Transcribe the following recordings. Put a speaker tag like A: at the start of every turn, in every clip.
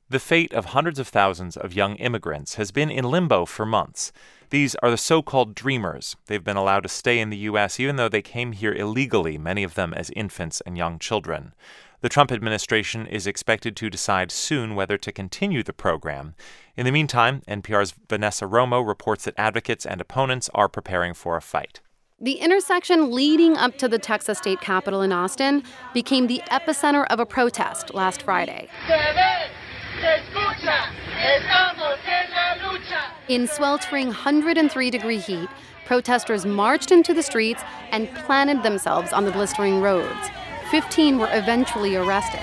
A: The fate of hundreds of thousands of young immigrants has been in limbo for months. These are the so-called dreamers. They've been allowed to stay in the U.S. even though they came here illegally, many of them as infants and young children. The Trump administration is expected to decide soon whether to continue the program. In the meantime, NPR's Vanessa Romo reports that advocates and opponents are preparing for a fight.
B: The intersection leading up to the Texas state capitol in Austin became the epicenter of a protest last Friday. In sweltering 103-degree heat, protesters marched into the streets and planted themselves on the blistering roads. 15 were eventually arrested.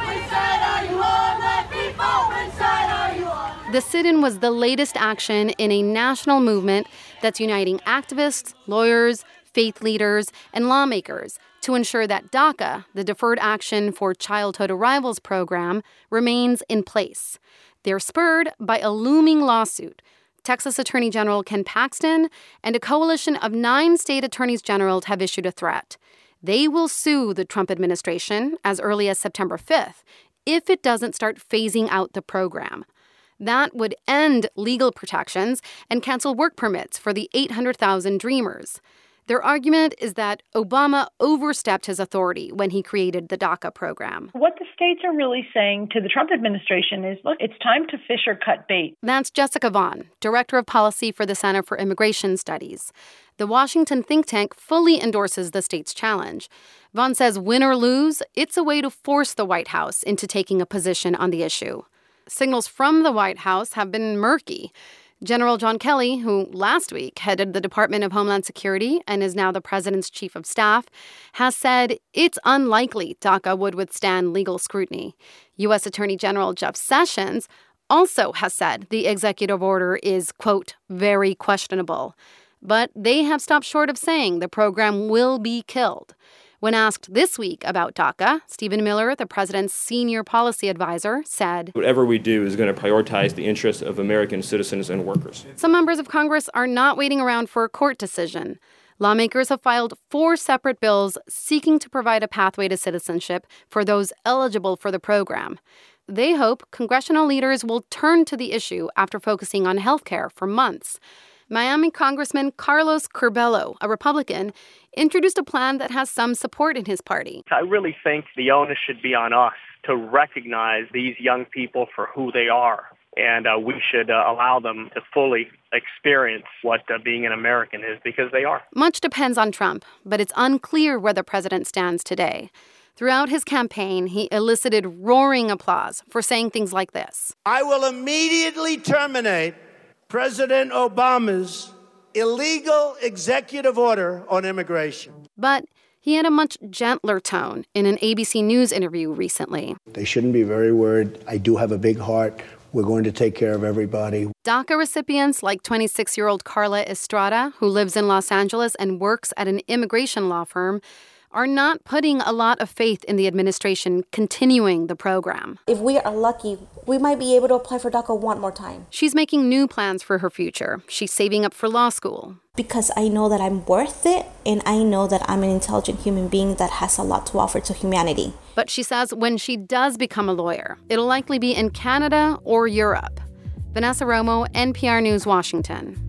B: The sit-in was the latest action in a national movement that's uniting activists, lawyers, faith leaders, and lawmakers to ensure that DACA, the Deferred Action for Childhood Arrivals program, remains in place. They're spurred by a looming lawsuit. Texas Attorney General Ken Paxton and a coalition of 9 state attorneys general have issued a threat. They will sue the Trump administration as early as September 5th if it doesn't start phasing out the program. That would end legal protections and cancel work permits for the 800,000 Dreamers. Their argument is that Obama overstepped his authority when he created the DACA program.
C: What the states are really saying to the Trump administration is, look, it's time to fish or cut bait.
B: That's Jessica Vaughn, Director of Policy for the Center for Immigration Studies. The Washington think tank fully endorses the state's challenge. Vaughn says win or lose, it's a way to force the White House into taking a position on the issue. Signals from the White House have been murky. General John Kelly, who last week headed the Department of Homeland Security and is now the president's chief of staff, has said it's unlikely DACA would withstand legal scrutiny. U.S. Attorney General Jeff Sessions also has said the executive order is, quote, very questionable. But they have stopped short of saying the program will be killed. When asked this week about DACA, Stephen Miller, the president's senior policy advisor, said,
D: whatever we do is going to prioritize the interests of American citizens and workers.
B: Some members of Congress are not waiting around for a court decision. Lawmakers have filed 4 separate bills seeking to provide a pathway to citizenship for those eligible for the program. They hope congressional leaders will turn to the issue after focusing on health care for months. Miami Congressman Carlos Curbelo, a Republican, introduced a plan that has some support in his party.
E: I really think the onus should be on us to recognize these young people for who they are. And we should allow them to fully experience what being an American is, because they are.
B: Much depends on Trump, but it's unclear where the president stands today. Throughout his campaign, he elicited roaring applause for saying things like this.
F: I will immediately terminate President Obama's illegal executive order on immigration.
B: But he had a much gentler tone in an ABC News interview recently.
G: They shouldn't be very worried. I do have a big heart. We're going to take care of everybody.
B: DACA recipients like 26-year-old Carla Estrada, who lives in Los Angeles and works at an immigration law firm, are not putting a lot of faith in the administration continuing the program.
H: If we are lucky, we might be able to apply for DACA one more time.
B: She's making new plans for her future. She's saving up for law school.
H: Because I know that I'm worth it, and I know that I'm an intelligent human being that has a lot to offer to humanity.
B: But she says when she does become a lawyer, it'll likely be in Canada or Europe. Vanessa Romo, NPR News, Washington.